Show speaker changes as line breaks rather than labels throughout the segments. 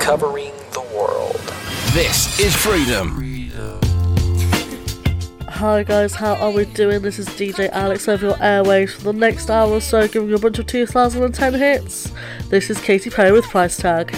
covering the world.
This is Freedom.
Hi guys, how are we doing? This is DJ Alex over your airwaves for the next hour or so, giving you a bunch of 2010 hits. This is Katy Perry with Price Tag.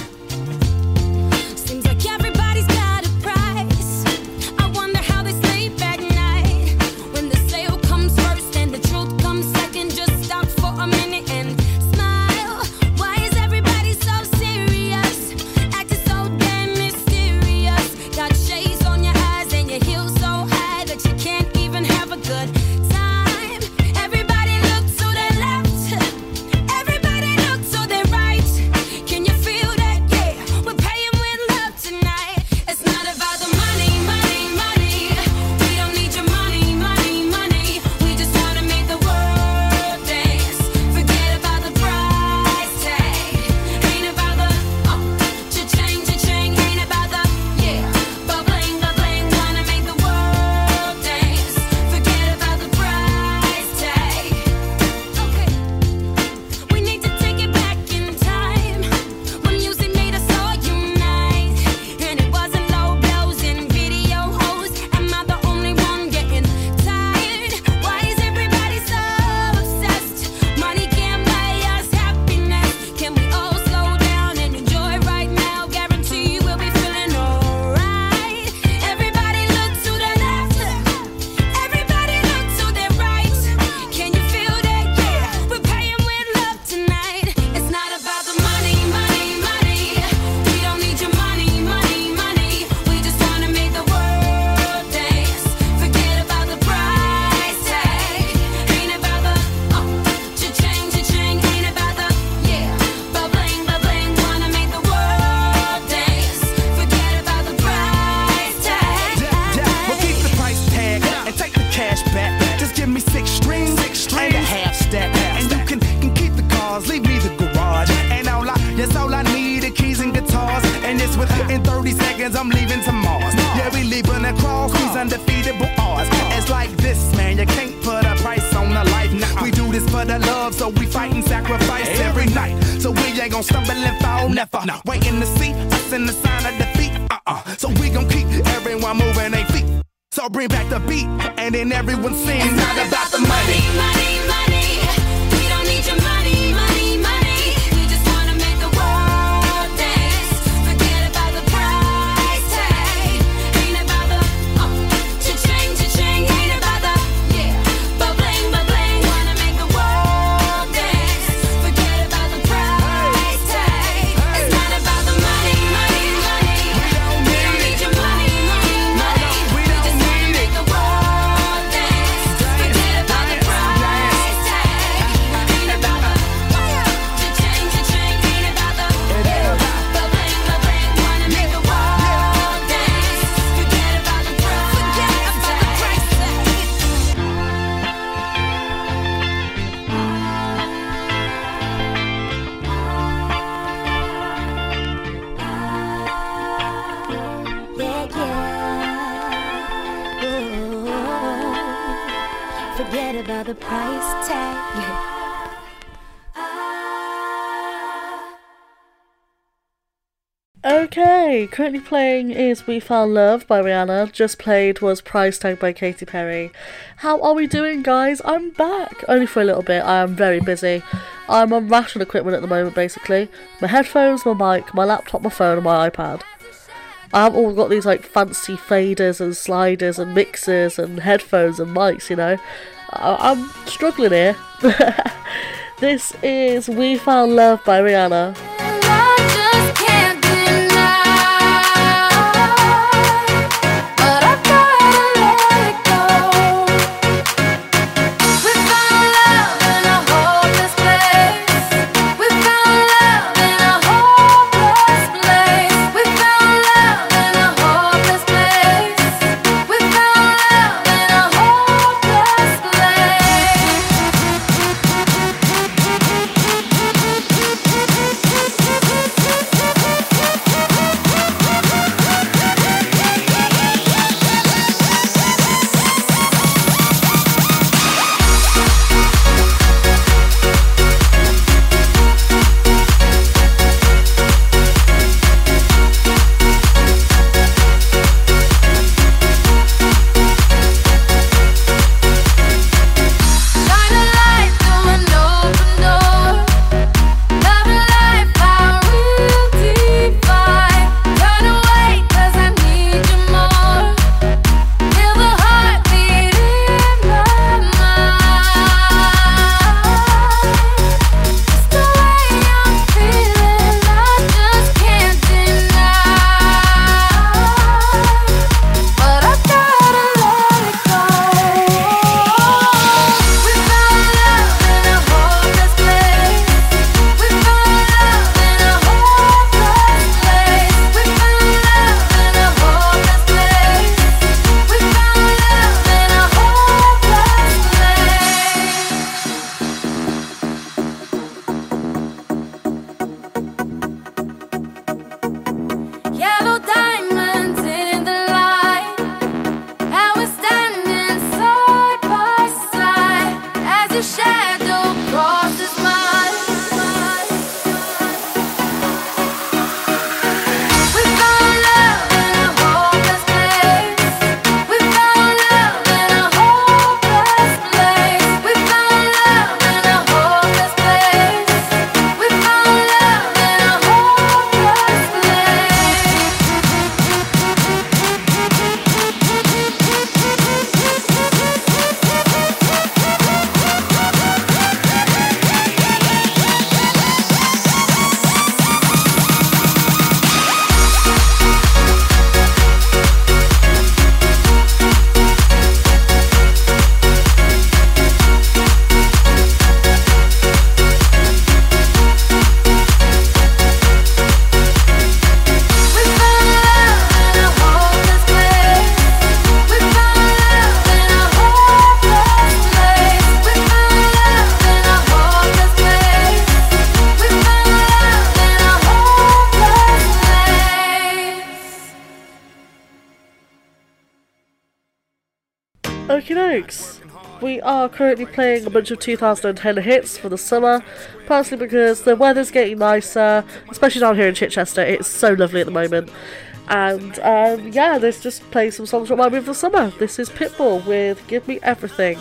Okay, currently playing is We Found Love by Rihanna. Just played was Price Tag by Katy Perry. How are we doing, guys? I'm back. Only for a little bit. I am very busy. I'm on ration equipment at the moment, basically. My headphones, my mic, my laptop, my phone and my iPad. I've all got these like fancy faders and sliders and mixers and headphones and mics, you know. I'm struggling here. This is We Found Love by Rihanna. Okie dokes. We are currently playing a bunch of 2010 hits for the summer, personally because the weather's getting nicer, especially down here in Chichester. It's so lovely at the moment. And yeah, let's just play some songs that remind me of the summer. This is Pitbull with Give Me Everything.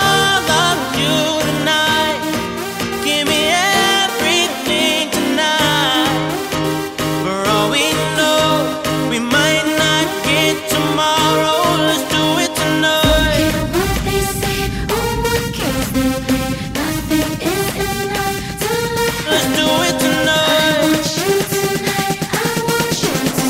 Give me everything tonight. For all we know, we might not get tomorrow. Let's do it tonight.
What they say, oh, what cares they play? Nothing is enough to love.
Let's do it tonight.
I want you tonight. I want you to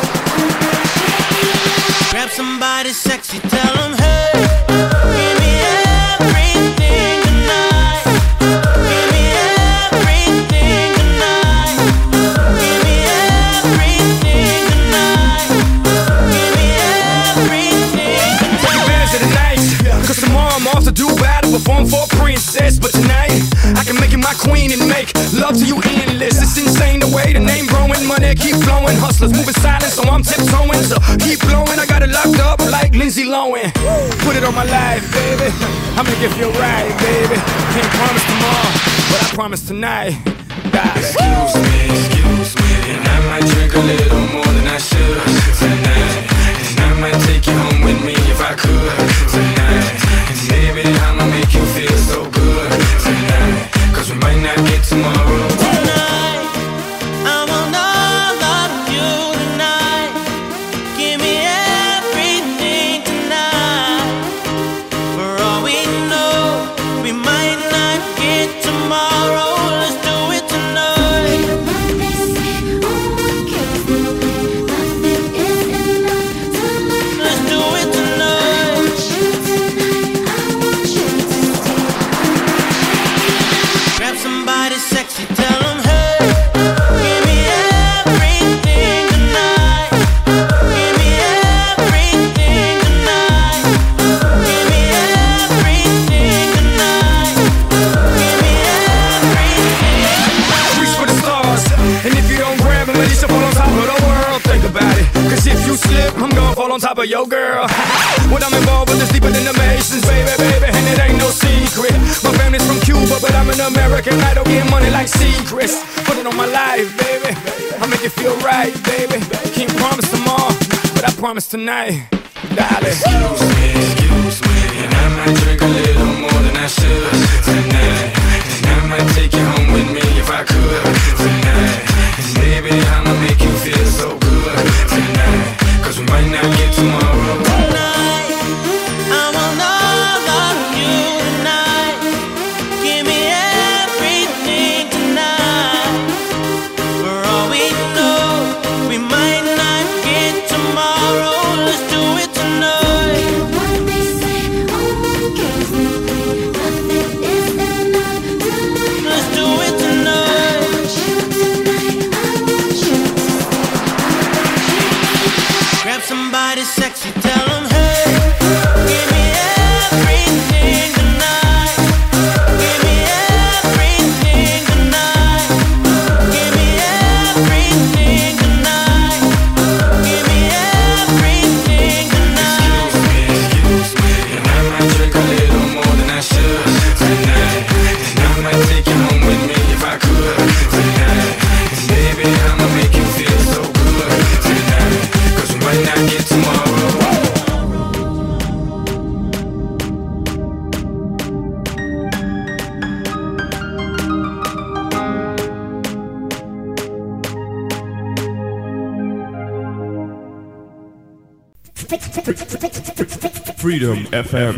stay.
Grab somebody sexy, tell them hey. Give me everything tonight. Give me everything tonight. Give me everything tonight. Give me everything tonight.
Take advantage of the night, cause tomorrow I'm off to do battle, perform for a princess. But tonight, I can make you my queen and make love to you endless. It's insane the way the name growing, money keep flowing. Hustlers moving silent, so I'm tiptoeing. So keep blowing, I got it locked up like Lindsay Lohan. Put it on my life, baby, I'll make it feel right, baby. Can't promise tomorrow, but I promise tonight.
Excuse me, and I might drink a little more than I should tonight. And I might take you home with me if I could tonight. And baby, I'ma make you feel so good tonight. Cause we might not get tomorrow.
Tonight, I want all of you tonight. Give me everything tonight. For all we know, we might not get tomorrow. Let's do it tonight.
What they say, oh, what cares they play? Nothing is enough to love.
Let's do it
I
tonight.
want you tonight. I want you to stay.
Grab somebody sexy, tell them hey. Give me everything tonight. Give me everything tonight. Give me everything tonight. Give me everything.
Reach for the stars, and if you don't grab them, at least you'll fall on top of the world. Think about it, cause if you slip, I'm gonna fall on top of your girl. What I'm involved with is deeper than the Masons, baby, and it ain't no secret. My family's from Cuba, but I'm an American. I don't get money like secrets. Put it on my life, baby, I'll make it feel right, baby. Can't promise tomorrow, but I promise tonight, darling.
Excuse me, and I might drink a little more than I should tonight. And I might take you home with me if I could tonight. And baby, I'ma make you feel so good tonight. Cause we might not get tomorrow.
Tonight, I want all of you tonight. Give me everything tonight. For all we know, we might not get tomorrow. Let's do it tonight.
What they say, oh, what cares they play? Nothing is enough to love.
Let's do it
I
tonight.
want you tonight. I want you to stay.
Grab somebody sexy, tell them hey. Give me everything tonight. Give me everything tonight. Give me everything tonight. Give me everything tonight.
Excuse me, and I might drink a little more than I should tonight. And I might take you home with me if I could tonight. And baby, I'ma make you feel so good tonight. Cause we might not get tomorrow.
Freedom FM.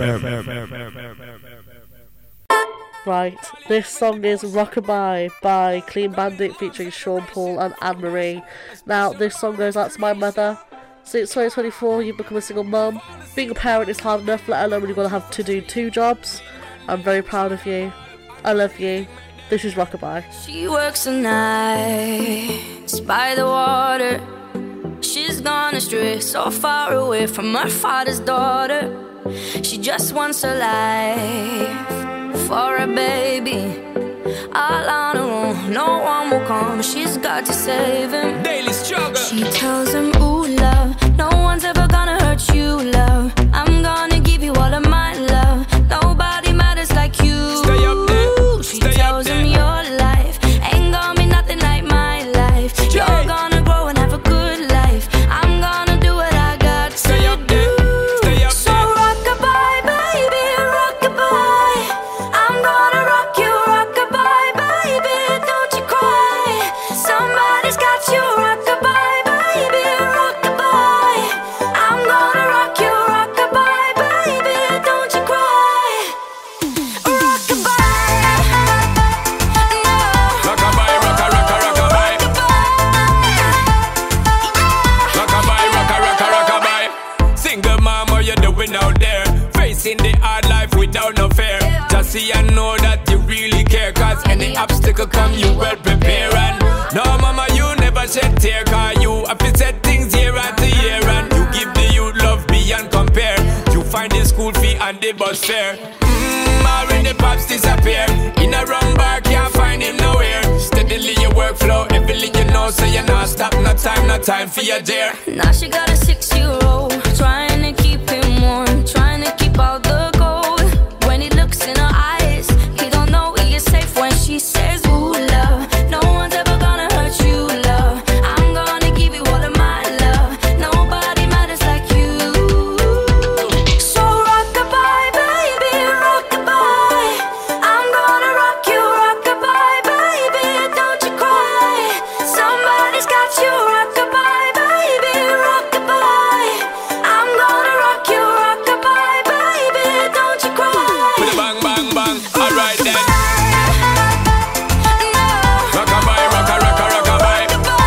Right, this song is Rockabye by Clean Bandit featuring Sean Paul and Anne-Marie. Now, this song goes out to my mother. Since 2024, you've become a single mum. Being a parent is hard enough, let alone when you've got to have to do 2 jobs. I'm very proud of you. I love you. This is Rockabye.
She works the nights by the water. She's gone astray, so far away from her father's daughter. She just wants a life for a baby. All on her own, no one will come. She's got to save him.
Daily struggle.
She tells him, ooh, love, no one's ever gonna hurt you, love. I'm gonna give you all of my
happy and know that you really care. Cause any obstacle come, you well prepare. And no, mama, you never shed tear. Cause you have to set things year after year. And you give the youth love beyond compare. You find the school fee and the bus fare. Already pops disappear. In a wrong bar, can't find him nowhere. Steadily your workflow, everything you know, so you not stop, no time for your dear.
Now she got a 6-year-old, trying to keep him warm, trying to keep out the cold. When he looks in her eyes, he don't know he is safe when she says, ooh, love. No one's ever gonna hurt you, love. I'm gonna give you all of my love. Nobody matters like you. So rock-a-bye, baby, rock-a-bye. I'm gonna rock you, rock-a-bye, baby, don't you cry. Somebody's got you, rock-a-bye, baby, rock-a-bye. I'm gonna rock you, rock-a-bye, baby, don't you cry.
With a bang, bang, bang, alright then. Rock-a-bye, rock-a-rock-a, rock-a-bye.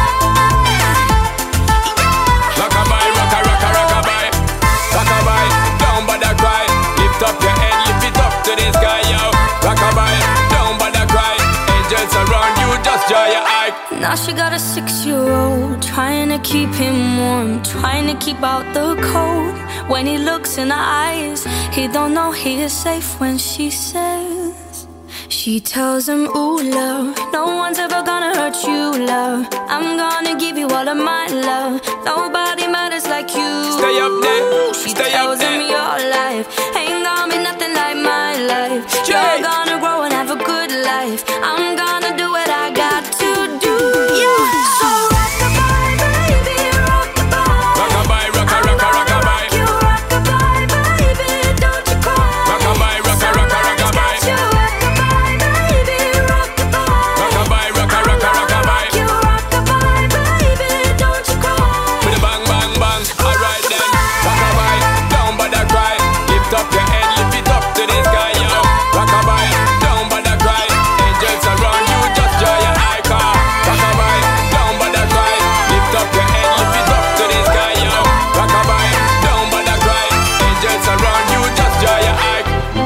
Rock-a-bye, rock-a-rock-a, rock-a-bye. Rock-a-bye, don't bother cry. Lift up your head, lift it up to the sky, yo. Rock-a-bye, don't bother cry. Angels around you, just draw your eye.
Now she got a 6-year-old, trying to keep him warm, trying to keep out the cold. When he looks in her eyes, he don't know he is safe when she says. She tells him, ooh, love, no one's ever gonna hurt you, love. I'm gonna give you all of my love. Nobody matters like you.
Stay up there,
She
stay
tells
up there.
him your life ain't gonna be nothing like my life. You're gonna grow and have a good life. I'm gonna do what I got to do. Yeah. So rock-a-bye, baby, rock-a-bye.
Rock-a-bye, rock-a-rock-a, rock-a-bye.
You rock-a-bye, baby, don't you cry.
Rock-a-bye, rock-a-rock-a, rock-a-bye.
You rock-a-bye, baby, rock-a-bye.
Rock-a-bye, rock-a-rock-a, rock-a-bye.
You rock-a-bye, baby, don't you cry.
With a bang, bang, bang, alright then. Rock-a-bye, don't bother cry. Lift up your head, lift it up to the sky, yo. Rock-a-bye, don't bother cry. Angels around you, just draw your eye car. Rock-a-bye, don't bother cry. Lift up your head, lift it up to the sky, yo. Rock-a-bye, don't bother cry. Angels around you, just draw your eye.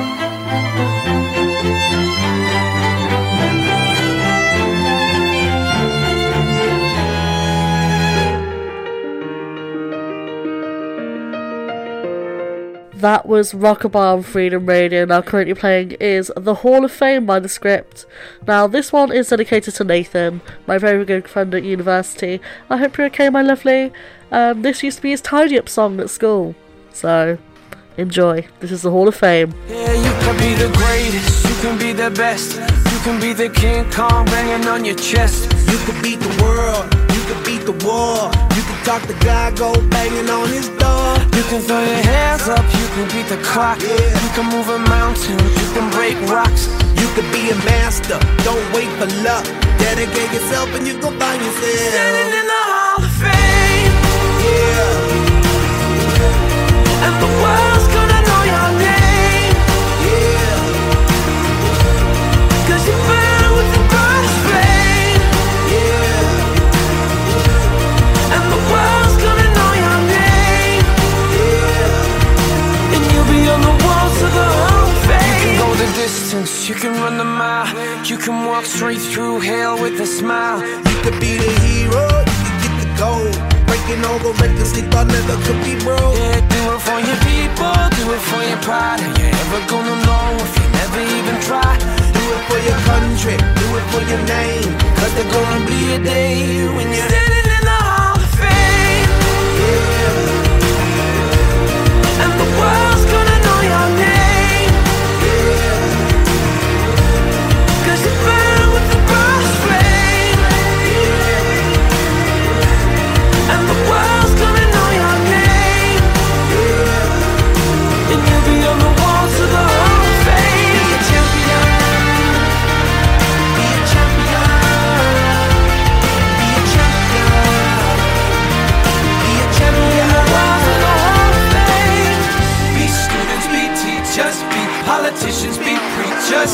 That was Rockabye on Freedom Radio. Now currently playing is The Hall of Fame by The Script. Now this one is dedicated to Nathan, my very good friend at university. I hope you're okay, my lovely. This used to be his tidy up song at school. So, enjoy. This is The Hall of Fame.
Yeah, you can be the greatest, you can be the best. You can be the King Kong banging on your chest.
You could beat the world, you could beat the war. You could talk to God, go banging on his door.
You can throw your hands up, you can beat the clock. You can move a mountain, you can break rocks.
You could be a master, don't wait for luck. Dedicate yourself and you go find yourself.
Standing in the Hall of Fame.
Yeah.
And the world's gonna know your name.
Yeah.
Cause you burn with the brightest flame.
Yeah.
And the world's gonna know your name.
Yeah.
And you'll be on the walls of the Hall of Fame. You can go the distance, you can run the mile. You can walk straight through hell with a smile.
You could be the hero, you could get the gold. Breaking all the records they thought never could be broke.
Yeah, do it for your people, do it for your pride. Are you ever gonna know if you never even try?
Do it for your country, do it for your name.
Cause there's gonna be a day when you're standing in the Hall of Fame.
Yeah.
And the world's gonna know your name.
Yeah.
Cause you burn with the brightest flame.
Yeah.
And the world's gonna know your name.
Yeah.
And you'll be on the walls of the Hall of Fame.
Be a champion. Be a champion. Be a champion. Be a champion.
Walls of the Hall of Fame.
Be students, be teachers, be politicians, be preachers.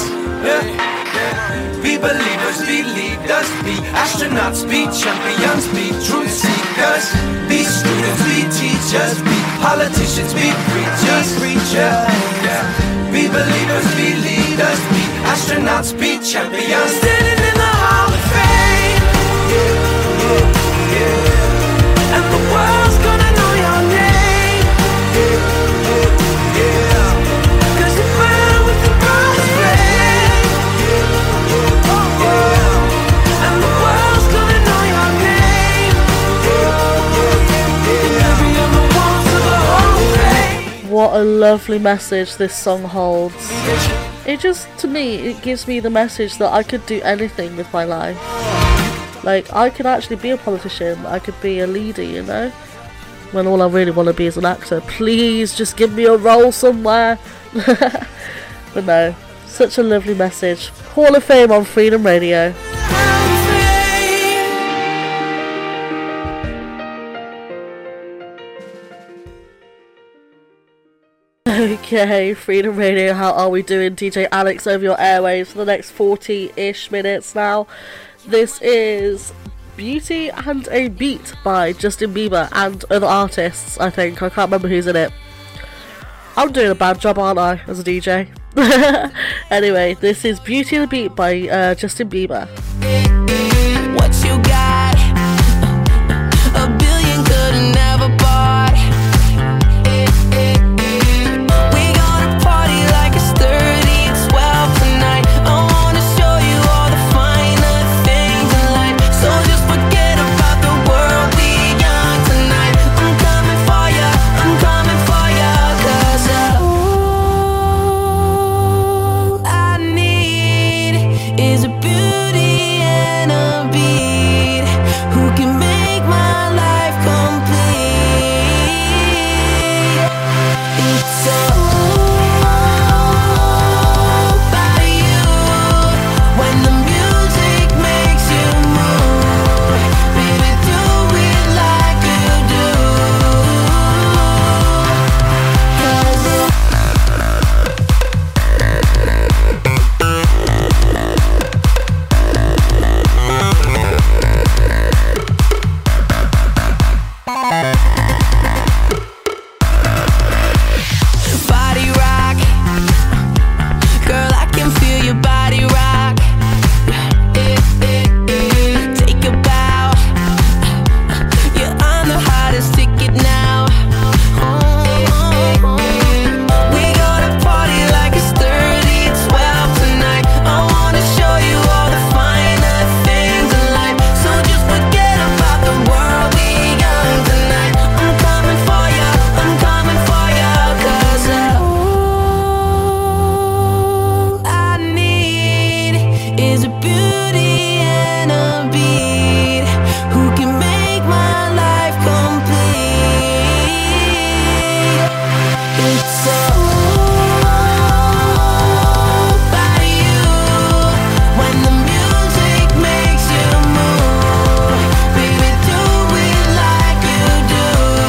Be believers, be leaders, be astronauts, be champions, be truth seekers. Be students, be teachers, be politicians, be preachers.
Preacher.
Yeah.
Be believers, be leaders, be astronauts, be champions. Standing in the Hall of Fame. Yeah, yeah, yeah. And the world's gonna know your name. Yeah, yeah, yeah. 'Cause you burn with the brightest flame. Yeah, yeah, yeah. And the world's gonna know your name. Yeah, yeah, yeah. Every other walls of the Hall of Fame.
What a lovely message this song holds. It just, to me, it gives me the message that I could do anything with my life. Like, I could actually be a politician, I could be a leader, you know? When all I really want to be is an actor. Please, just give me a role somewhere. But no, such a lovely message. Hall of Fame on Freedom Radio. Okay, Freedom Radio, how are we doing? DJ Alex over your airwaves for the next 40-ish minutes now. This is Beauty and a Beat by Justin Bieber and other artists, I think. I can't remember who's in it. I'm doing a bad job, aren't I, as a DJ? Anyway, this is Beauty and a Beat by Justin Bieber.
What you got? A billion could've never bought. We gonna party like it's 30 and 12 tonight. I wanna show you all the finer things in life. So just forget about the world, we young tonight. I'm coming for ya, I'm coming for ya. 'Cause all I need is a beauty and a beat who can make my life complete. It's all about you. When the music makes you move, baby, do it like you do. 'Cause body rock, girl, I can feel your body rock. Take a bow, you're on the hottest ticket now. We gonna party like it's 30 and 12 tonight. I wanna show you all the finer things in life. So just forget about the world, we young tonight. I'm coming for ya, I'm coming for ya. 'Cause all I need is a beauty and a beat who can make my life complete. It's all about you. When the music makes you move, baby, do it like you do.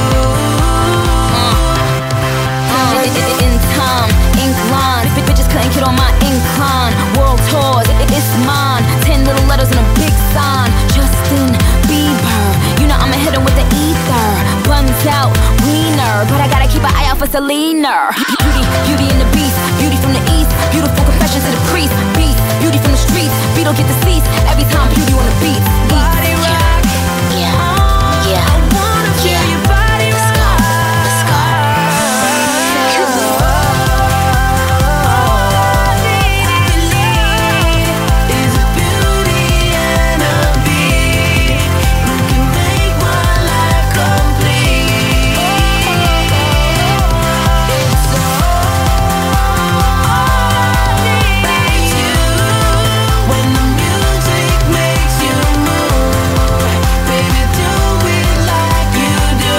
In time, ink lines, bitches couldn't get on my incline. World tours, it's mine. 10 little letters and a big sign. Justin Bieber, you know I'ma hit him with the ether. Buns out, wiener, but I gotta keep an eye out for Selena. Beauty, beauty and the beast, beauty from the east. Beautiful confessions to the priest. Beast, beauty from the streets. Beat don't get deceased every time beauty on the beat. Body rock, yeah, yeah. I wanna feel your body rock. Let's go, let's go. 'Cause all I need is a beauty and a beat who can make my life complete. It's all about you. When the music makes you move, baby, do it like you do.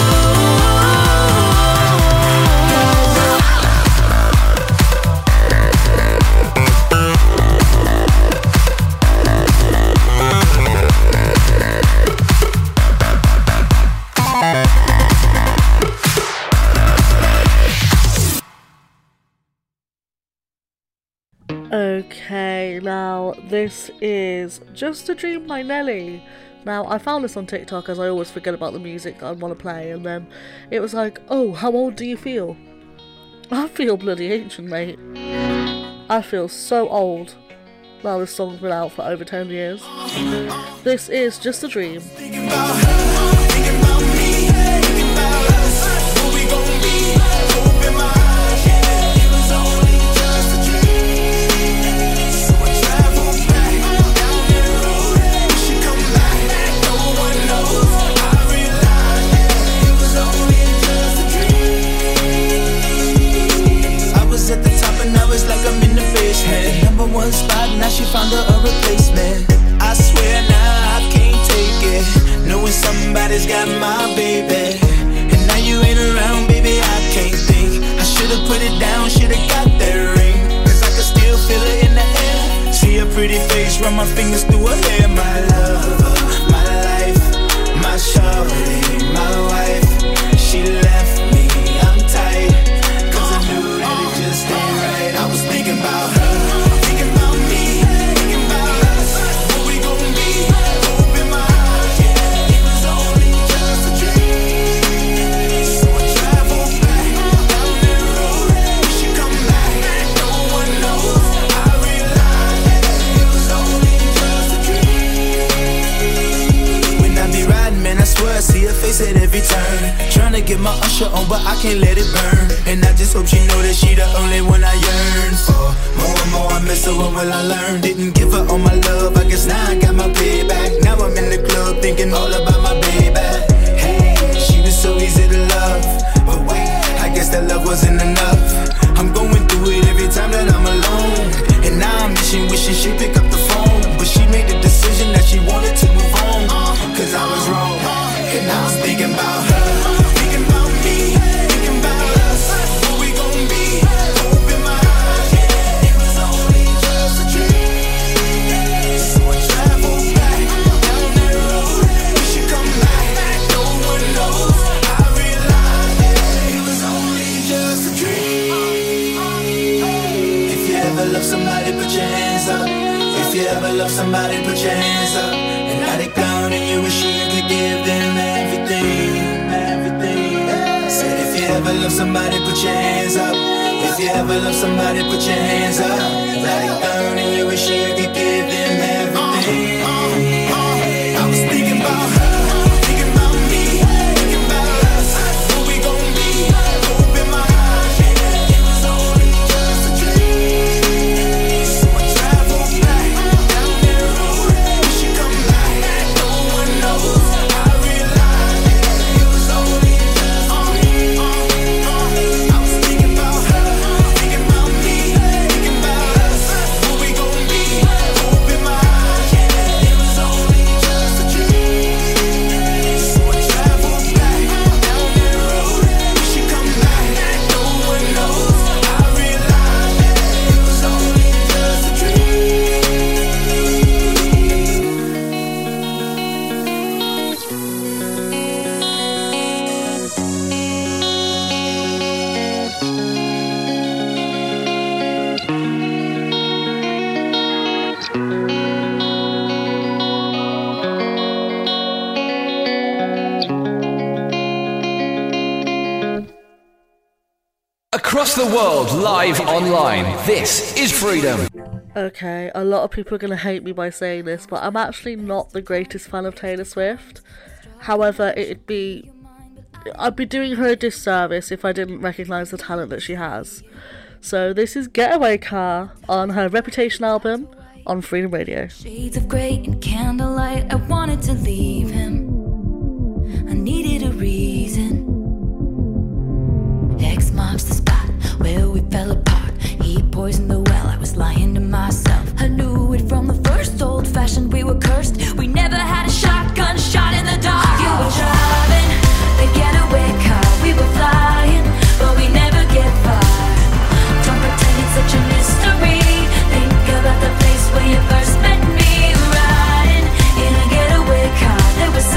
Okay, now this is Just a Dream by Nelly. Now, I found this on TikTok as I always forget about the music that I want to play, and then it was like, oh, how old do you feel? I feel bloody ancient, mate. I feel so old. Now this song's been out for over 10 years. This is Just a Dream.
Thinking about her, thinking about me, thinking about us, what we gon' be, hope in my eyes, yeah, it was only just a dream, so I travel back, down that road, we should come back, no one knows, I realize, yeah, it was only just a dream. I was at the top and now it's like I'm in the basement, number one spot, now she found her a replacement. I swear now I can't take it, knowing somebody's got my baby, and now you ain't around, baby, I can't think. I should've put it down, should've got that ring, cause I can still feel it in the air. See her pretty face, run my fingers through her hair. My lover, my life, my shawty, my wife. She left me, I'm tight, cause I knew that it just ain't right. I was thinking about her, thinking about me, thinking about us, what we gon' be, hope in my eyes, yeah, it was only just a dream, so I travel back, down that road, we should come back, no one knows, I realize, yeah, it was only just a dream. When I be riding, man, I swear I see her face at every turn, trying to get my usher on, but I can't let it burn, and I just hope she know that she the only one I yearn for. More and more I miss her, what will I learn? Didn't give her all my love, I guess now I got my payback. Now I'm in the club thinking all about my baby. Hey, she was so easy to love, but wait, I guess that love wasn't enough. I'm going through it every time that I'm alone, and now I'm wishing she pick up the phone, but she made the decision that she wanted to move on, cause I was wrong, and I was thinking about her, thinking about me, thinking about us, what we gon' be, hope in my eyes, yeah, it was only just a dream, so I travel back, down that road, we should come back, no one knows, I realize, yeah, it was only just a dream. If you ever love somebody, put your hands up. If you ever love somebody, put your hands up. And now they down and you wish you could give them everything, everything. Said if you ever love somebody, put your hands up. If you ever love somebody, put your hands up. Now they down and you wish you could give them everything. I was thinking about her, thinking about me, thinking about us, what we gon' be, hope in my eyes, yeah, it was only just a dream, so I travel back, down that road, we should come back, no one knows, I realize, yeah, it was only just a dream. I was thinking about her, thinking about me, thinking about us, what we gon' be, hope in my eyes, yeah, it was only just a dream, so I travel back, down that road, we should come back, no one knows, I realize, yeah, it was only just a dream.
Across the world, live online. This is Freedom.
Okay, a lot of people are going to hate me by saying this, but I'm actually not the greatest fan of Taylor Swift. However, I'd be doing her a disservice if I didn't recognise the talent that she has. So this is Getaway Car on her Reputation album on Freedom Radio.
Shades of grey and candlelight, I wanted to leave him. I needed a reason. X marks the spot where we fell apart. He poisoned the well, I was lying to myself. I knew it from the first old-fashioned, we were cursed. We never had a shotgun shot in the dark. You were driving the getaway car, we were flying, but we never get far. Don't pretend it's such a mystery. Think about the place where you first met me. Riding in a getaway car, there was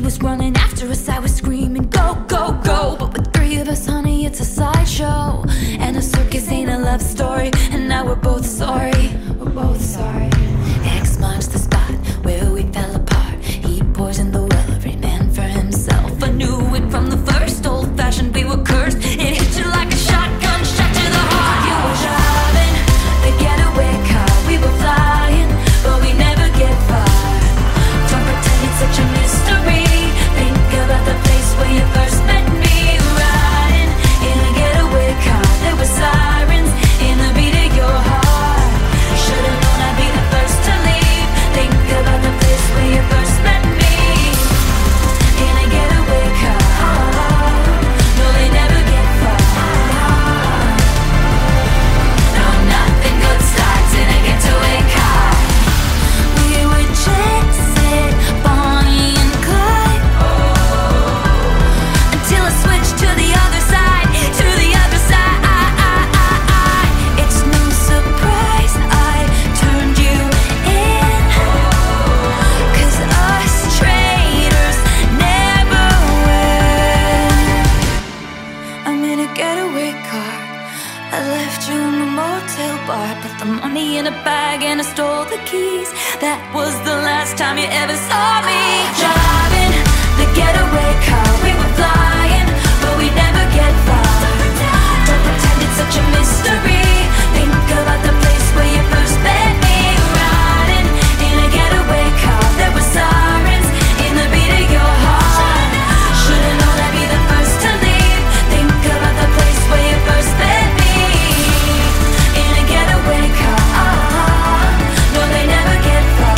was running after us, I was screaming, go, go, go. But with three of us, honey, it's a sideshow. And a circus ain't a love story. And now we're both sorry. We're both sorry. X marks the spot where we fell apart. He poisoned the well, every man for himself. I knew it from the first, old-fashioned, we were cursed. It hit you like a shotgun shot to the heart. You were driving the getaway car. We were flying, but we never get far. Don't pretend it's such a mystery. Think about the place where you first met me. Riding in a getaway car. There were sirens in the beat of your heart. Should've known I'd be the first to leave. Think about the place where you first met me. In a getaway car. No, they never get far. No, nothing good starts in a getaway car. We were jet set, Bonnie and Clyde. Until I switched to the other side, to the other side. It's no surprise I turned you in. 'Cause us traitors never win. I'm in a getaway car. I left you in the motel bar. Put the money in a bag and I stole the keys. That was the last time you ever saw me. Driving the getaway car. We were flying, but we never get far. Don't pretend it's such a mystery. Think about the place where you first met me. Riding in a getaway car. There were sirens in the beat of your heart. Should've known I'd be the first to leave. Think about the place where you first met me. In a getaway car. No, they never get far.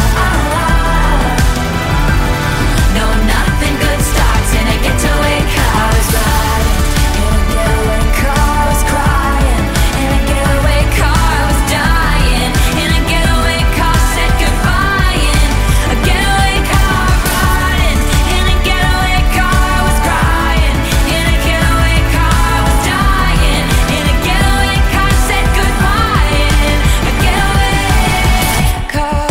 No, nothing good starts in a getaway car. I was riding in a getaway car. I was crying in a getaway car. I was dying in a getaway car. Said goodbye in a getaway car. Riding in a getaway car. I was crying in a getaway car. I was dying in a getaway car. Said goodbye in a getaway car.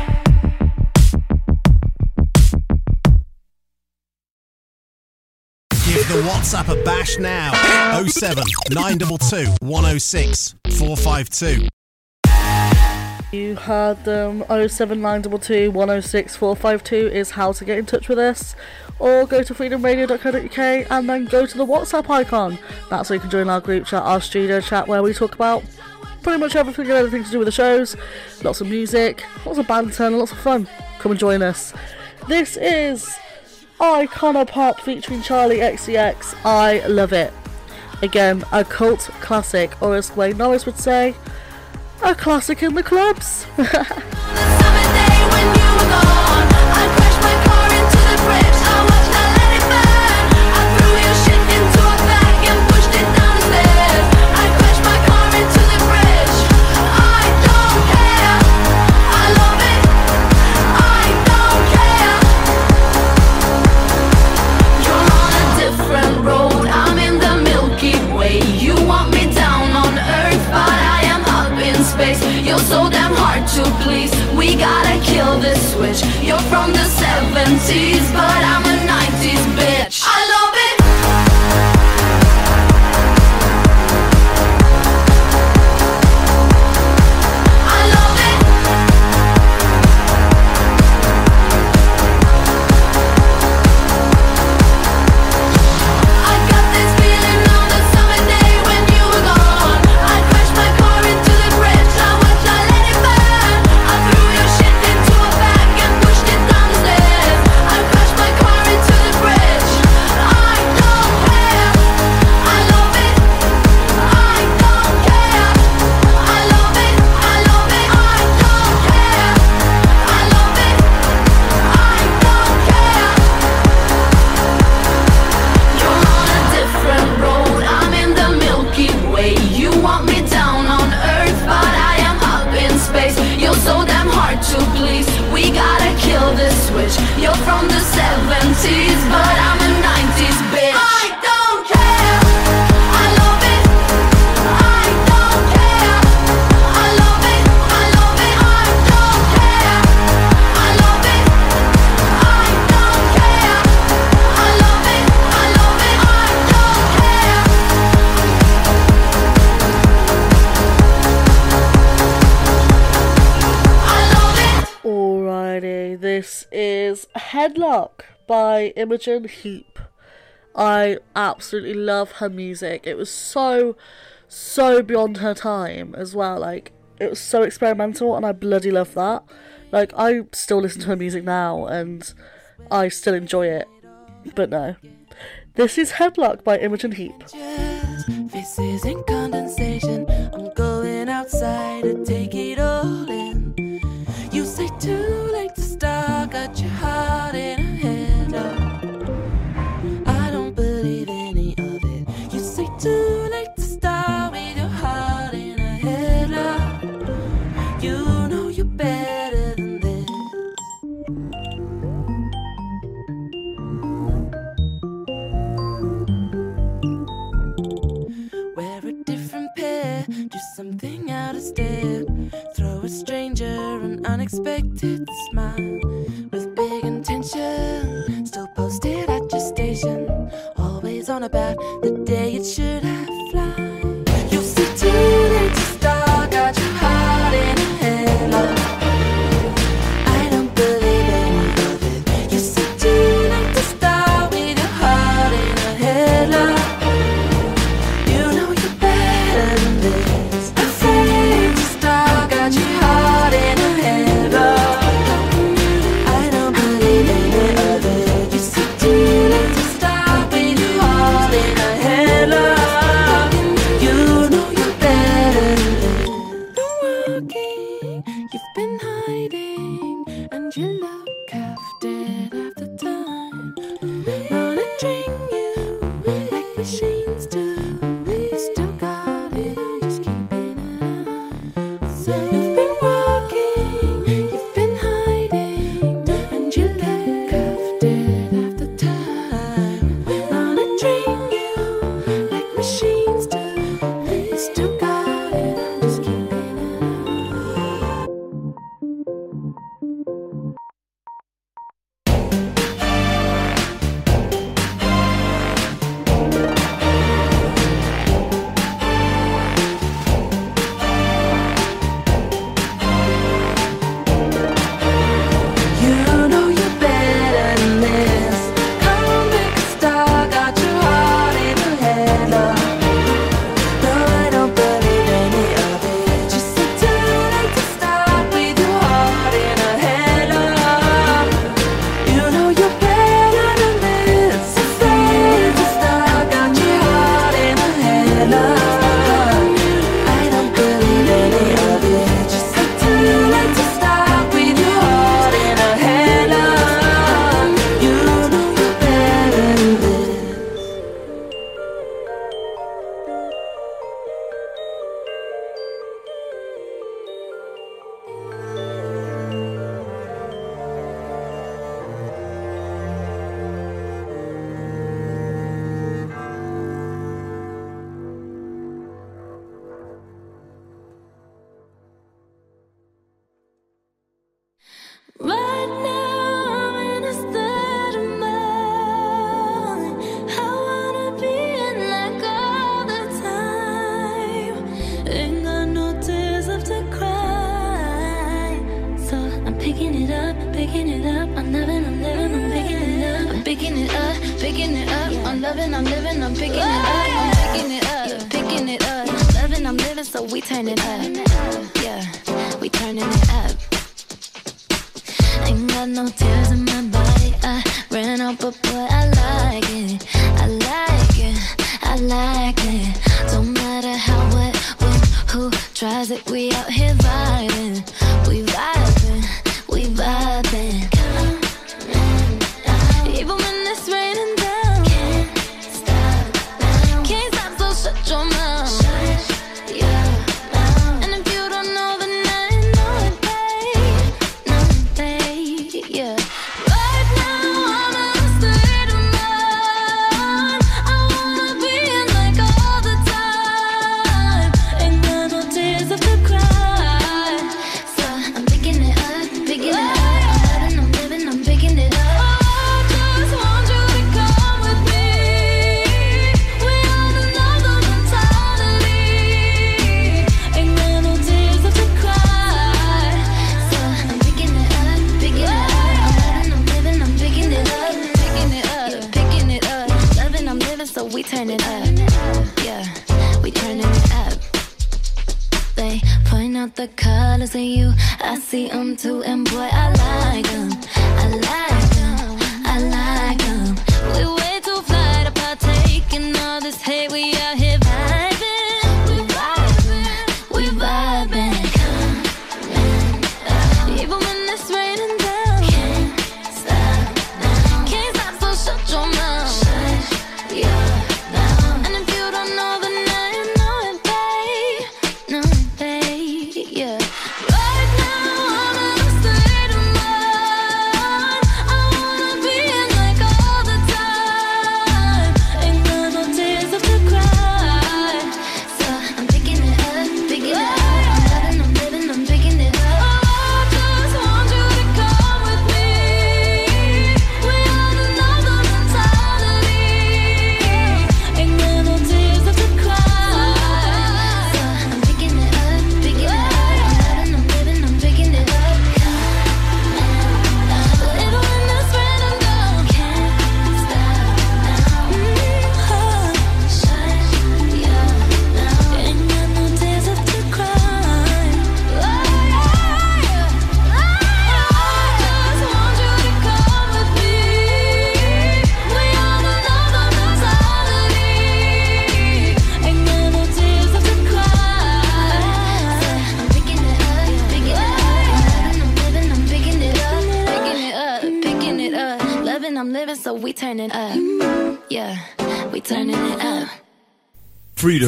Give the WhatsApp a bash now. 07 922 106 452.
You heard them. 07922 106 452 is how to get in touch with us. Or go to freedomradio.co.uk and then go to the WhatsApp icon. That's where you can join our group chat, our studio chat, where we talk about pretty much everything and anything to do with the shows. Lots of music, lots of banter, and lots of fun. Come and join us. This is Iconopop featuring Charlie XCX. I love it. Again, a cult classic, or as Wayne Norris would say, a classic in the clubs.
You're so damn hard to please. We gotta kill this switch. You're from the 70s, but I'm a 90s bitch. I love it. Car
was Headlock by Imogen Heap. I absolutely love her music. It was so beyond her time as well. Like, it was so experimental, and I bloody love that. Like, I still listen to her music now, and I still enjoy it. But no. This is Headlock by Imogen Heap.
Faces in condensation. I'm going outside to take it all in. You say too late to start, got your heart in a headlock. I don't believe any of it. You say too late to start with your heart in a headlock. You know you're better than this. Wear a different pair, do something out of step. Throw a stranger an unexpected smile with big intention. Still posted at your station, always on about the day it should have fly. You see too late to start, got your heart in a headlock. I don't believe any of it. You see too late to start with your heart in a headlock. You know you're better than this. Afraid to start, got your heart in a headlock. I don't believe any of it. You see too late to start with your heart in a headlock. You know you're better than this. Been walking, you've been hiding, and you look half dead half the time. Monitoring you like machines do. You still got it, I'm just keeping an eye. So you've been walking, you've been hiding, and you look half dead half the time. Monitoring you like machines do. You still got it, I'm just keeping an eye. You know you're better than this. Come on, make a star, got your heart in a headlock. No, I don't believe any of it. Just say too late to start with your heart in a headlock. You know you're better than this. Afraid to start, got your heart in a headlock. I don't believe any of it. Just say too late to start with your heart in a headlock. You know you're better than this. Right now I'm in a state of mind. I wanna be in like all the time. Ain't got no tears left to cry. So I'm picking it up, picking it up. I'm loving, I'm living, I'm picking it up. I'm picking it up, picking it up. I'm loving, I'm living, I'm picking it up. I'm picking it up, picking it up. Loving, I'm living, so we turn it up. Yeah, we turning it up. Ain't got no tears in my body. I ran out, but boy, I like it. I like it. I like it. Don't matter how, what, when, who tries it. We out here vibing. We vibing. We vibing. Come on, even when it's raining down. Can't stop now. Can't stop, so shut your mouth. Shut your mouth. And if you don't know, then I know it, babe. Know it, babe. Yeah. Right now I'm in a state of mind. I wanna be in like all the time. Ain't got no tears left to cry.
we turn it up. Yeah, we turning it up. They point out the colors in you, I see them too, and boy, I like them. I like them, I like them. We way too fly to partake in all this hate, we out here vibing. We vibing, we vibing. Even when it's raining down, can't stop now. Can't stop, so shut your mouth. Shut your mouth. And if you don't know, then now you know it, babe. No, babe, yeah. Right now, I'm in a state of mind. I wanna be in like all the time. Ain't got no tears left to cry. So I'm picking it up, picking it up. I'm living, I'm picking it up. I'm living, so we turning up. Yeah, we turning it up.
Freedom.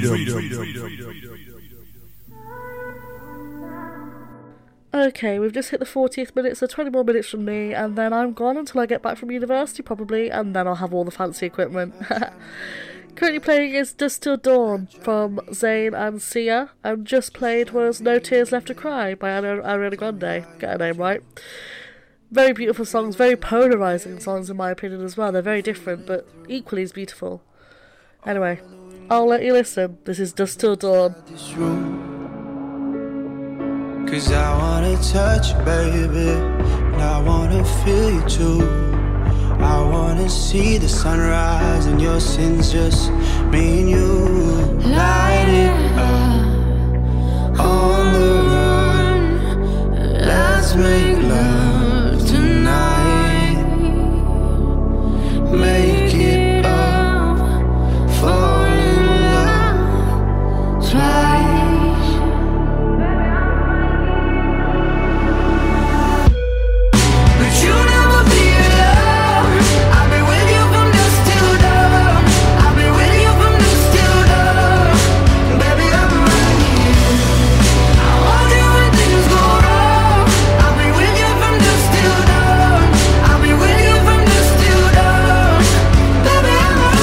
Okay, we've just hit the 40th minute, so 20 more minutes from me, and then I'm gone until I get back from university, probably, and then I'll have all the fancy equipment. Currently playing is Dust Till Dawn from Zayn and Sia, and just played was No Tears Left to Cry by Ariana Grande. Get her name right. Very beautiful songs, very polarising songs in my opinion as well. They're very different, but equally as beautiful. Anyway, I'll let you listen. This is Dust Till Dawn.
Cause I wanna touch you, baby, and I wanna feel you too. I wanna see the sunrise and your sins, just me and you. Light it up on the run. Let's make love tonight. Make it up, fall in love twice. But you never be alone. I've been with you from dusk till dawn. I've been with you from dusk till dawn. Baby, I'm right here. I want you when things go wrong. I'll be with you from dusk till dawn. I'll be with you from dusk till dawn. Baby, I'm right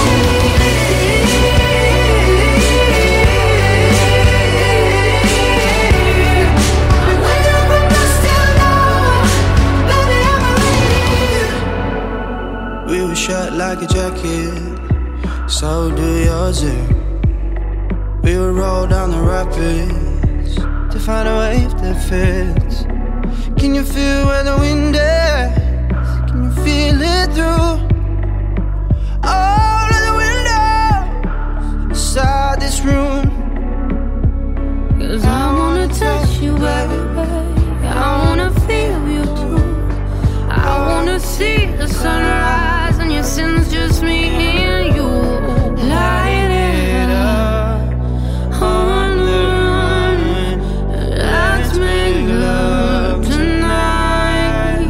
here. I'm with you from dusk till dawn. Baby, I'm right here. We were shut like a jacket, so do yours. We would roll down the rapids to find a wave that fits. Can you feel where the wind is? Can you feel it through all of the windows inside this room? Cause I wanna touch you, baby. I wanna feel you too. I wanna see the sunrise and your sins, just me and you. Light it up on the run. Let's make love tonight.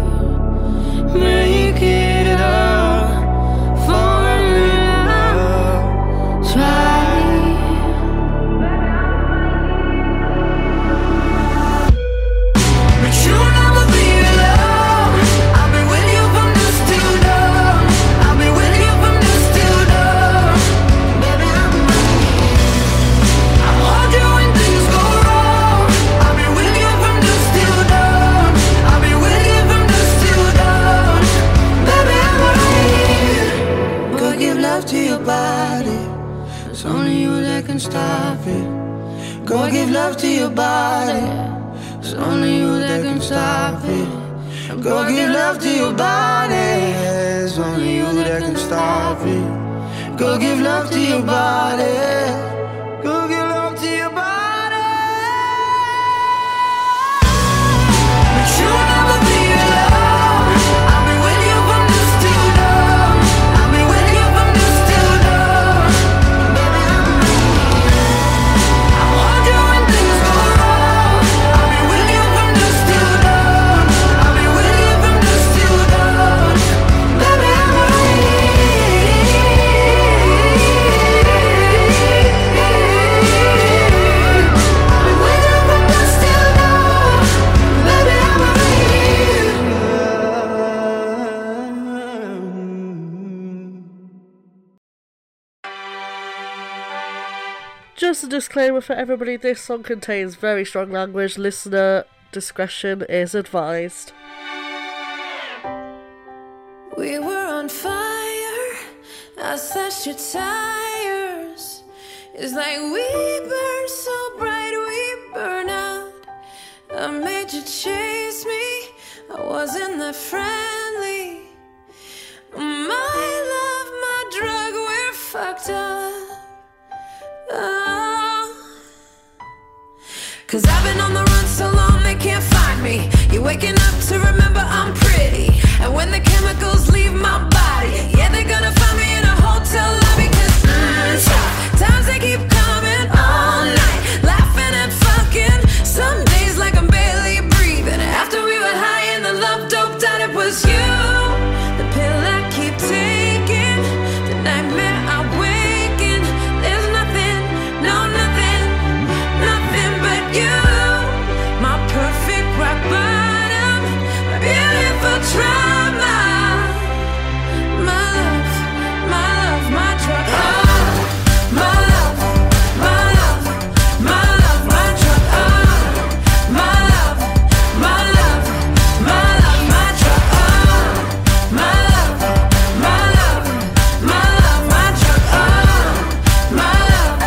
Make it up, fall in love twice. But you'll never be alone. I've been with you from dusk till dawn. I've been with you from dusk till dawn. Baby, I'm right here. I want you when things go wrong. I've been with you from dusk till dawn. I've been with you from dusk till dawn. Baby, I'm right here. Go give love to your body. It's only you that can stop it. Go give love to your body. It's only you that can stop it. Go give love to your body. It's only you that can stop it.
Go give love to your body. Go give love to your body. But you'll never be alone. I'll be with you from this till dawn. I'll be with you from this till dawn. Baby, I'll hold you when things go wrong. I'll be with you from this till dawn. I'll be with you from this till dawn. Baby, I'm
Just a disclaimer for everybody, this song contains very strong language. Listener discretion is advised.
We were on fire, I slashed your tires. It's like we burn so bright, we burn out. I made you chase me, I wasn't that friendly. My love, my drug, we're fucked up. Oh. 'Cause I've been on the run so long they can't find me. You're waking up to remember I'm pretty. And when the chemicals leave my body, yeah, they're gonna find me in a hotel lobby. 'Cause times they keep coming all night, laughing and fucking. Some days like I'm barely breathing. After we were high and the love doped out, it was you. The pill I keep taking, the nightmare I wake in. There's nothing, no nothing, nothing but you. My perfect rock bottom, my beautiful trauma. My love, my love, my drug. Oh, my love, my love, my love, my drug. Oh, my love, my love, my love, my drug. Oh, my love, my love, my love, my drug. Oh, my love,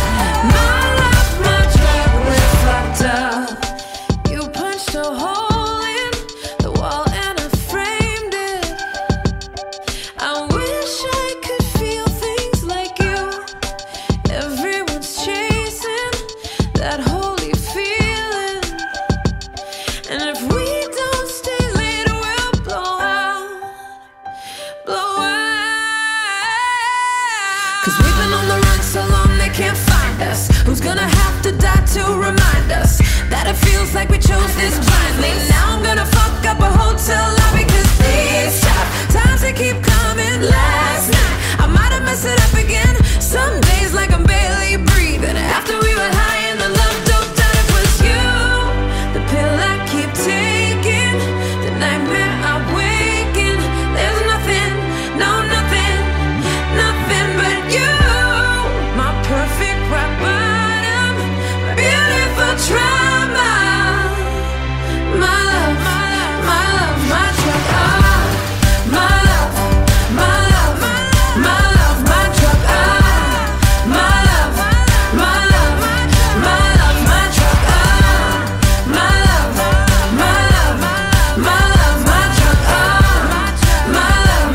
my drug. We're fucked up. You punched a hole in the wall and I framed it. I wish I could feel things like you. Everyone's chasing that holy feeling. And if we don't stay late, we'll blow out. Blow out. 'Cause we've been on the run so long they can't find us. Who's gonna have to die to remind us that it feels like we chose this blindly? Now I'm gonna fuck up a hotel lobby. 'Cause these times they keep coming. Last night I might have messed it up again. Some days like I'm barely breathing. After we were high and the love doped out, it was you. The pill I keep taking, the nightmare I wake in. There's nothing, no nothing, nothing but you. My perfect rock bottom, my beautiful trauma. My love, my love, my drug. Oh, my love, my love, my love, my drug. Oh, my love, my love, my love, my drug. Oh, my love, my love, my love, my drug. Oh, my love,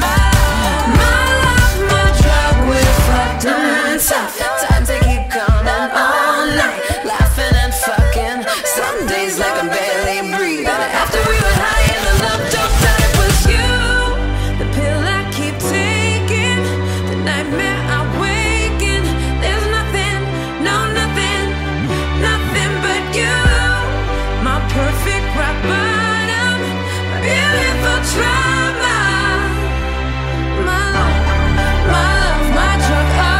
my drug. We're fucked up. Times they keep coming all night, laughing and fucking. Some days like I'm barely breathing. After we were high and the love doped out, it was you. The pill I keep taking, the nightmare I wake in. There's nothing, no nothing, nothing but you. My perfect rock bottom, my beautiful trauma. My love, my drug. Oh.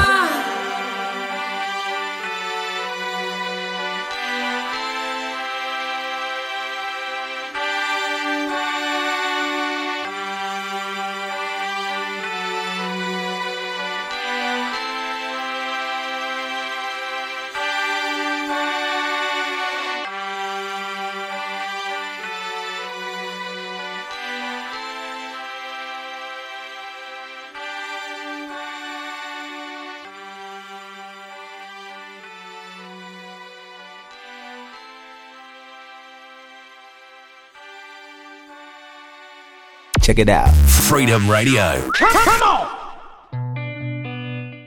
Check it out. Freedom Radio.
Come on!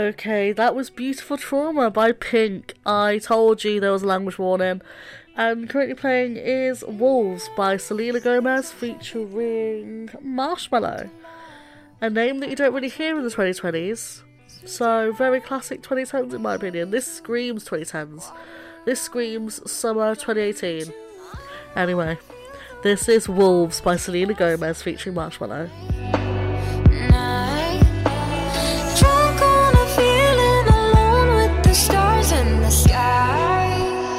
Okay, that was Beautiful Trauma by Pink. I told you there was a language warning. And currently playing is Wolves by Selena Gomez featuring Marshmello. A name that you don't really hear in the 2020s. So, very classic 2010s in my opinion. This screams 2010s. This screams summer 2018. Anyway, this is Wolves by Selena Gomez featuring Marshmello.
Drunk on a feeling alone with the stars in the sky.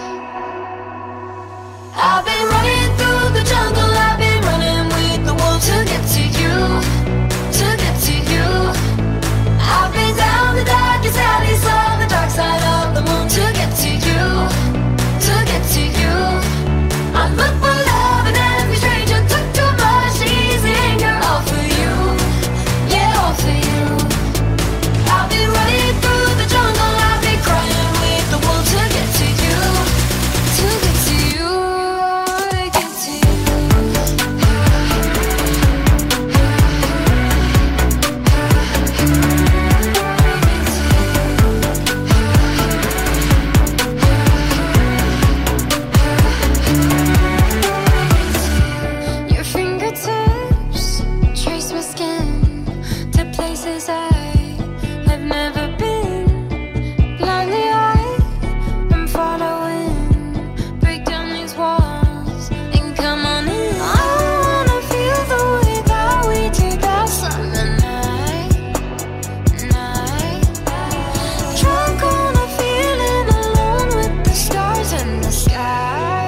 I've been running through the jungle, I've been running with the wolves to get to you, to get to you. I've been down the darkest alley, saw the dark side of the moon to get to you, to get to you. I look for love and every stranger took too much easy anger, all for you, yeah, all for you. I've been running through the jungle, I've been crying with the wolves to get to you, to get to you.
Your fingertips trace my skin to places I have never been. Blindly I'm following. Break down these walls and come on in. I wanna feel the way that we did that summer night. Drunk on a feeling alone with the stars in the sky.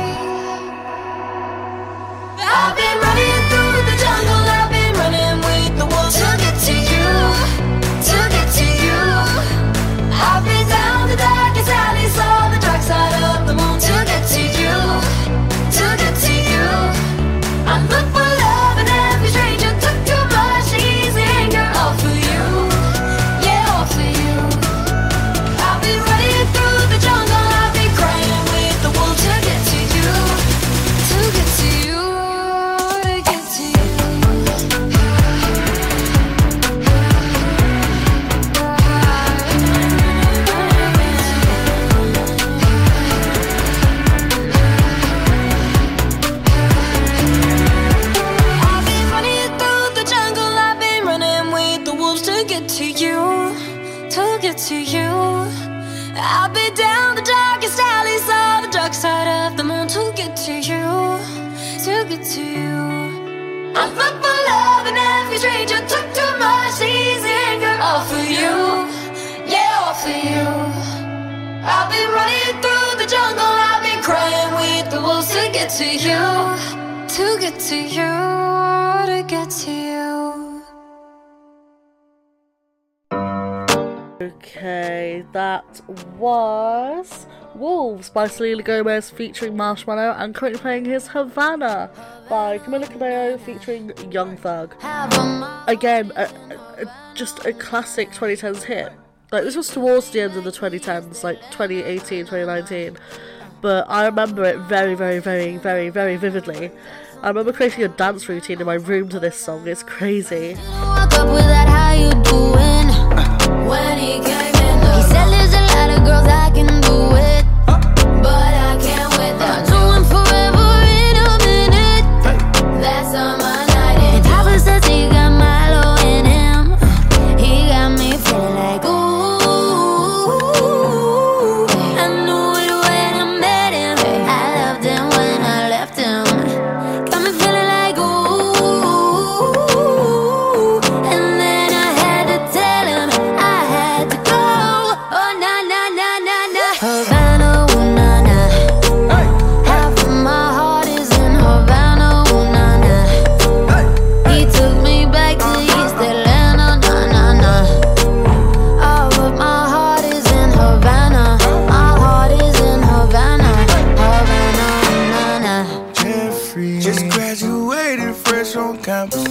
I've been running through the jungle, I've been running with the wolves to get to you, to get to you. I've been down the darkest alley, saw the dark side of the moon to get to you, to get to you. I look for love and every stranger took too much easy anger, all for you, yeah, all for you. I've been running through the jungle, I've been crying with the wolves to get to you, to get to you. I've been running through the jungle, I've been running with the wolves to get to you, to get to you. I've been down the darkest alley, saw the dark side of the moon to get to you, to get to you. I look for love and every stranger took too much easy anger, all for you, yeah, all for you. I've been running through the jungle, I've been crying with the wolves to get to you, to get to you, to get to you.
Okay, that was Wolves by Selena Gomez featuring Marshmello, and currently playing his Havana by Camila Cabello featuring Young Thug. Again, just a classic 2010s hit. Like, this was towards the end of the 2010s, like 2018, 2019. But I remember it very, very, very, very, very vividly. I remember creating a dance routine in my room to this song. It's crazy.
Woke up with that, how you doing? When he came in, he said there's a lot of girls I can do it, but I can't with them. Doing forever in a minute. That's on my night. And Papa says he got Milo in him. He got me feeling like ooh. I knew it when I met him. I loved him when I left him. Got me feeling like ooh. And then I had to tell him I had to go. Oh na na na na na. Havana, ooh na na. Half of my heart is in Havana, ooh na na. He took me back to East Atlanta, na na na. All of my heart is in Havana. My heart is in Havana, Havana, ooh na na.
Jeffrey just graduated fresh on campus.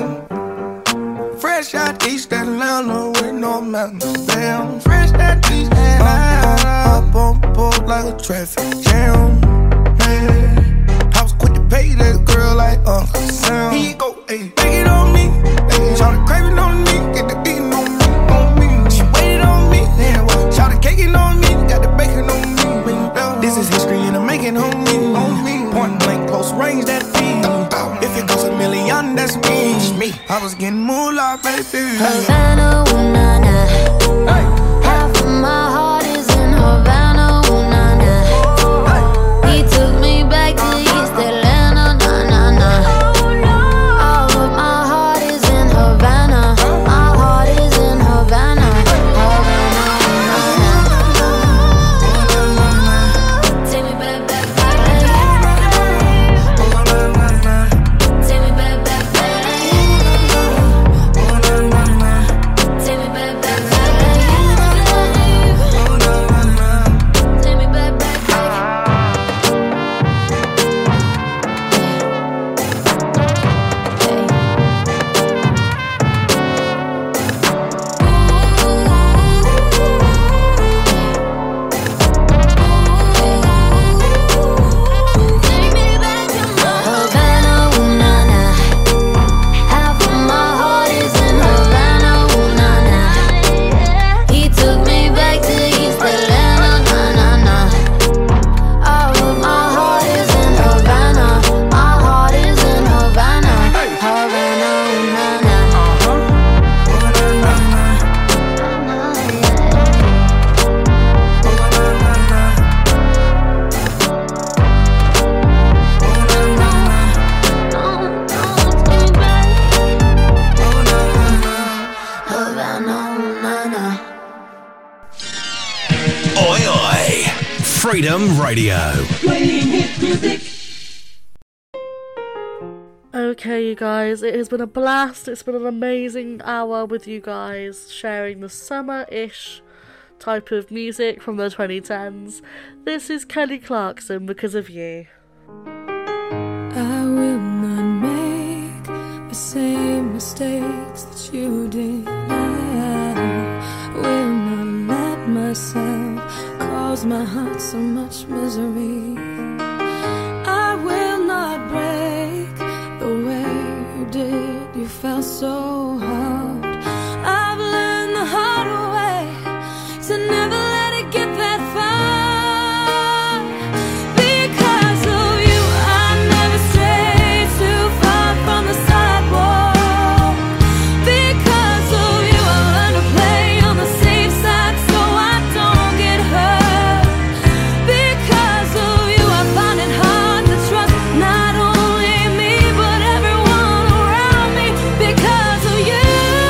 Fresh out East Atlanta with no mountains. Damn, fresh out East Atlanta. Up on the board like a traffic jam. Man, I was quick to pay that girl like Uncle Sam. Here you go, ayy, take it on me. Ayy, try to crave it on me, get the beating on me, on me. She waited on me,
Havana, ooh na na. Half of my heart is in Havana, ooh na na. He took me back to East Atlanta, na na na. All of my heart is in Havana. My heart is in Havana, Havana, ooh na na. Take me back, back, back. Take me back, back, back. Take me back, back, back. Take me back, back, Havana, ooh na na. Half of my heart is in Havana, ooh na na. He took me back to East Atlanta, na na na. All of my heart is in Havana. My heart is in Havana, Havana, ooh na na. Havana, ooh na na.
Oi, oi. Freedom Radio.
Okay, you guys, it has been a blast. It's been an amazing hour with you guys, sharing the summer-ish type of music from the 2010s. This is Kelly Clarkson, Because of You.
I will not make the same mistakes that you did. I will not let myself cause my heart so much misery. I will not break the way you did. You felt so hard. I've learned the hard way to never let it get that far. Because of you, I never strayed too far from the sidewalk. Because of you, I learned to play on the safe side so I don't get hurt. Because of you, I find it hard to trust not only me but everyone around me. Because of you,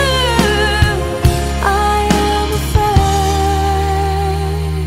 I am afraid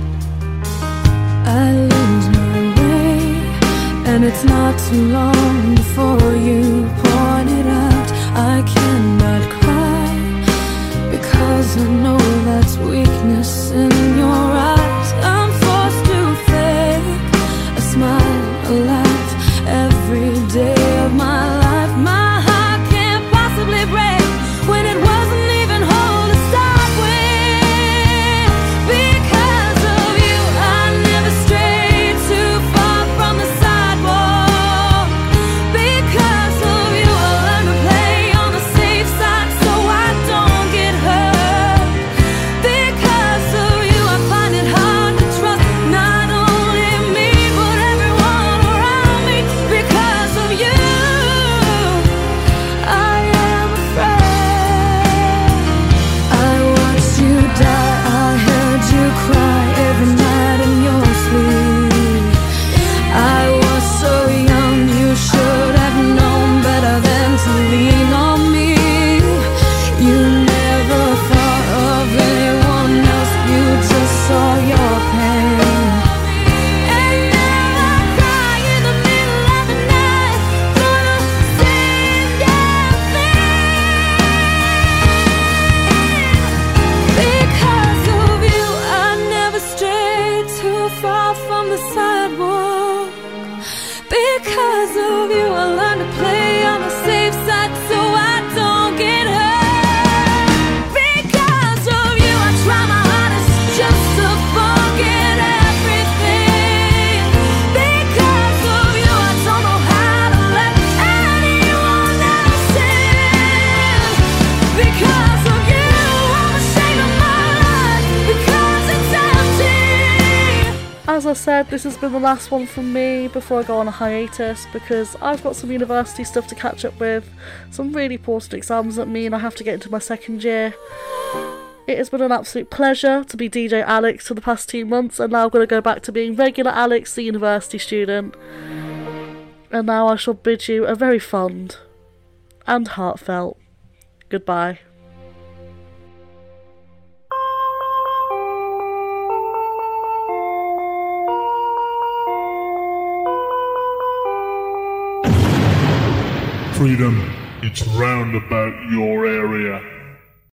I lose my way, and it's not too long before you point it out. I cannot cry because I know that's weakness in your eyes. I'm forced to fake a smile, a laugh every day of my life. My heart can't possibly break when it wasn't even whole to start with. Because of you, I never strayed too far from the sidewalk. Because of you, I learned to play on the safe side so I don't get hurt. Because of you,
I said, this has been the last one from me before I go on a hiatus, because I've got some university stuff to catch up with, some really important exams that mean I have to get into my second year. It has been an absolute pleasure to be DJ Alex for the past 2 months, and now I'm going to go back to being regular Alex, the university student. And now I shall bid you a very fond and heartfelt goodbye.
Freedom, it's round about your area.